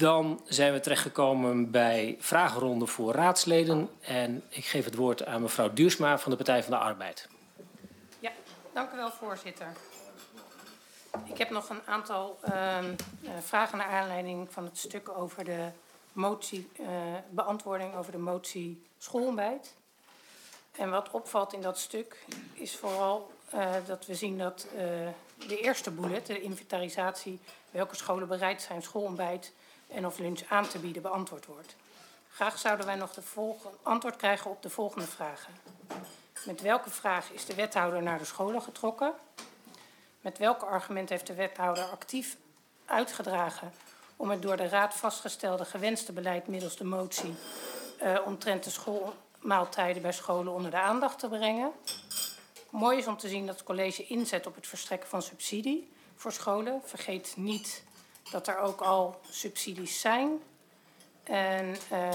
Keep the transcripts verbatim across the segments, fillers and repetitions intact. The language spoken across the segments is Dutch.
Dan zijn we terechtgekomen bij vragenronde voor raadsleden. En ik geef het woord aan mevrouw Duursma van de Partij van de Arbeid. Ja, dank u wel, voorzitter. Ik heb nog een aantal uh, vragen naar aanleiding van het stuk over de motie, uh, beantwoording over de motie schoolontbijt. En wat opvalt in dat stuk is vooral uh, dat we zien dat uh, de eerste bullet, de inventarisatie, welke scholen bereid zijn schoolontbijt en of lunch aan te bieden, beantwoord wordt. Graag zouden wij nog de volgende, antwoord krijgen op de volgende vragen. Met welke vraag is de wethouder naar de scholen getrokken? Met welke argument heeft de wethouder actief uitgedragen om het door de raad vastgestelde gewenste beleid middels de motie uh, omtrent de schoolmaaltijden bij scholen onder de aandacht te brengen? Mooi is om te zien dat het college inzet op het verstrekken van subsidie voor scholen. Vergeet niet dat er ook al subsidies zijn. En uh,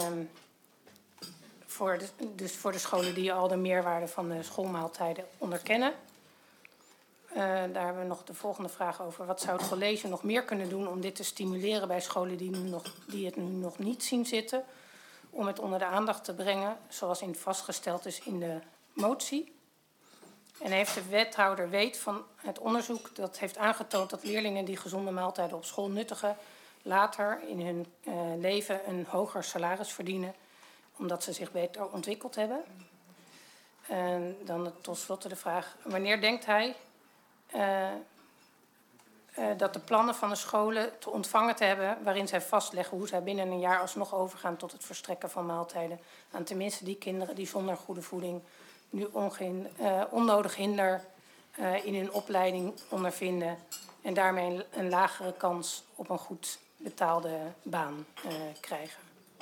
voor de, dus voor de scholen die al de meerwaarde van de schoolmaaltijden onderkennen. Uh, daar hebben we nog de volgende vraag over. Wat zou het college nog meer kunnen doen om dit te stimuleren bij scholen die, nu nog, die het nu nog niet zien zitten? Om het onder de aandacht te brengen, zoals in vastgesteld is in de motie. En heeft de wethouder weet van het onderzoek dat heeft aangetoond dat leerlingen die gezonde maaltijden op school nuttigen, later in hun uh, leven een hoger salaris verdienen, omdat ze zich beter ontwikkeld hebben. En dan tot slot de vraag, wanneer denkt hij uh, uh, dat de plannen van de scholen te ontvangen te hebben, waarin zij vastleggen hoe zij binnen een jaar alsnog overgaan tot het verstrekken van maaltijden aan tenminste die kinderen die zonder goede voeding nu ongehin, uh, onnodig hinder uh, in hun opleiding ondervinden en daarmee een, een lagere kans op een goed betaalde baan uh, krijgen.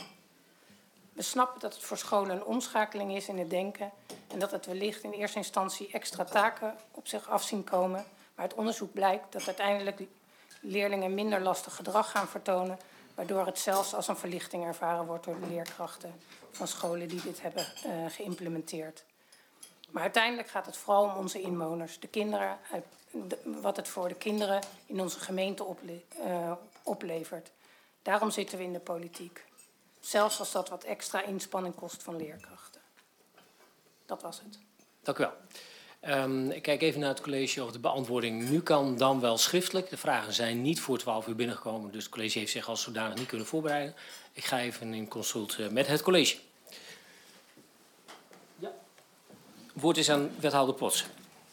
We snappen dat het voor scholen een omschakeling is in het denken en dat het wellicht in eerste instantie extra taken op zich af zien komen. Maar het onderzoek blijkt dat uiteindelijk leerlingen minder lastig gedrag gaan vertonen, waardoor het zelfs als een verlichting ervaren wordt door de leerkrachten van scholen die dit hebben uh, geïmplementeerd. Maar uiteindelijk gaat het vooral om onze inwoners, de kinderen, wat het voor de kinderen in onze gemeente ople uh, oplevert. Daarom zitten we in de politiek. Zelfs als dat wat extra inspanning kost van leerkrachten. Dat was het. Dank u wel. Um, ik kijk even naar het college of de beantwoording nu kan, dan wel schriftelijk. De vragen zijn niet voor twaalf uur binnengekomen, dus het college heeft zich als zodanig niet kunnen voorbereiden. Ik ga even in consult uh, met het college. Ja. Het woord is aan wethouder Pots.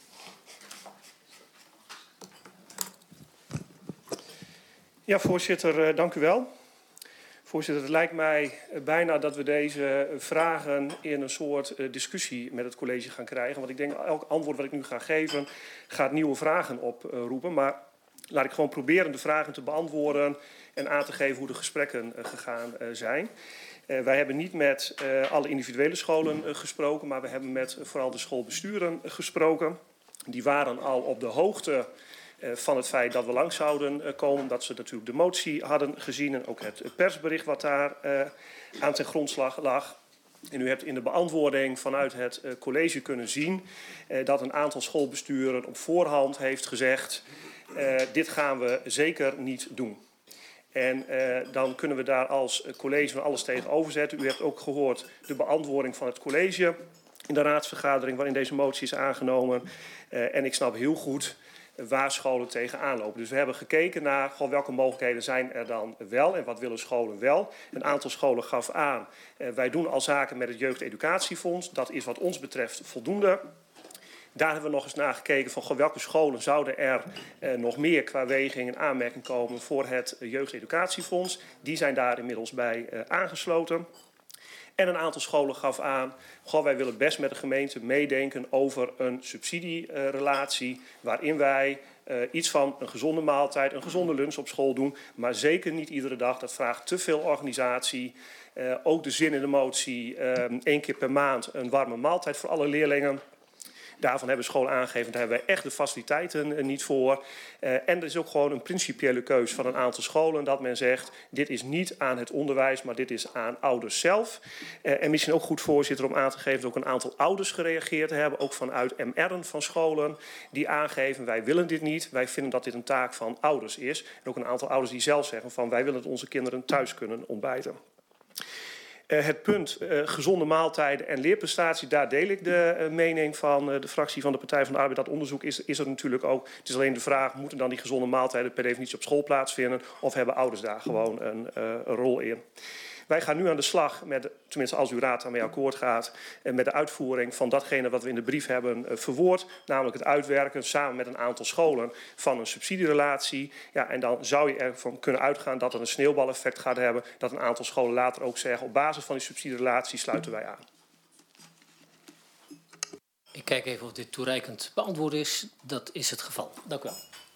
Ja, voorzitter, uh, dank u wel. Voorzitter, het lijkt mij bijna dat we deze vragen in een soort uh, discussie met het college gaan krijgen. Want ik denk elk antwoord wat ik nu ga geven gaat nieuwe vragen oproepen. Uh, maar laat ik gewoon proberen de vragen te beantwoorden en aan te geven hoe de gesprekken uh, gegaan uh, zijn. Uh, wij hebben niet met uh, alle individuele scholen uh, gesproken, maar we hebben met uh, vooral de schoolbesturen uh, gesproken. Die waren al op de hoogte Uh, van het feit dat we langs zouden uh, komen. Dat ze natuurlijk de motie hadden gezien en ook het persbericht wat daar uh, aan ten grondslag lag. En u hebt in de beantwoording vanuit het uh, college kunnen zien uh, dat een aantal schoolbesturen op voorhand heeft gezegd uh, dit gaan we zeker niet doen. En uh, dan kunnen we daar als college van alles tegenover zetten. U hebt ook gehoord de beantwoording van het college in de raadsvergadering waarin deze motie is aangenomen. Uh, en ik snap heel goed waar scholen tegenaan lopen. Dus we hebben gekeken naar goh, welke mogelijkheden zijn er dan wel en wat willen scholen wel. Een aantal scholen gaf aan, eh, wij doen al zaken met het Jeugdeducatiefonds. Dat is wat ons betreft voldoende. Daar hebben we nog eens naar gekeken van goh, welke scholen zouden er eh, nog meer qua weging en aanmerking komen voor het Jeugdeducatiefonds. Die zijn daar inmiddels bij eh, aangesloten. En een aantal scholen gaf aan, goh, wij willen best met de gemeente meedenken over een subsidierelatie, uh, waarin wij uh, iets van een gezonde maaltijd, een gezonde lunch op school doen, maar zeker niet iedere dag. Dat vraagt te veel organisatie. Uh, ook de zin in de motie, uh, één keer per maand een warme maaltijd voor alle leerlingen. Daarvan hebben scholen aangegeven, daar hebben wij echt de faciliteiten uh, niet voor. Uh, en er is ook gewoon een principiële keus van een aantal scholen dat men zegt, dit is niet aan het onderwijs, maar dit is aan ouders zelf. Uh, en misschien ook goed, voorzitter, om aan te geven dat ook een aantal ouders gereageerd hebben, ook vanuit M R'en van scholen, die aangeven, wij willen dit niet, wij vinden dat dit een taak van ouders is. En ook een aantal ouders die zelf zeggen van, wij willen dat onze kinderen thuis kunnen ontbijten. Uh, het punt uh, gezonde maaltijden en leerprestatie, daar deel ik de uh, mening van uh, de fractie van de Partij van de Arbeid. Dat onderzoek is, is er natuurlijk ook. Het is alleen de vraag, moeten dan die gezonde maaltijden per definitie op school plaatsvinden? Of hebben ouders daar gewoon een, uh, een rol in? Wij gaan nu aan de slag, met, tenminste als uw raad daarmee akkoord gaat, met de uitvoering van datgene wat we in de brief hebben verwoord. Namelijk het uitwerken samen met een aantal scholen van een subsidierelatie. Ja, en dan zou je ervan kunnen uitgaan dat het een sneeuwbaleffect gaat hebben. Dat een aantal scholen later ook zeggen, op basis van die subsidierelatie sluiten wij aan. Ik kijk even of dit toereikend beantwoord is. Dat is het geval. Dank u wel.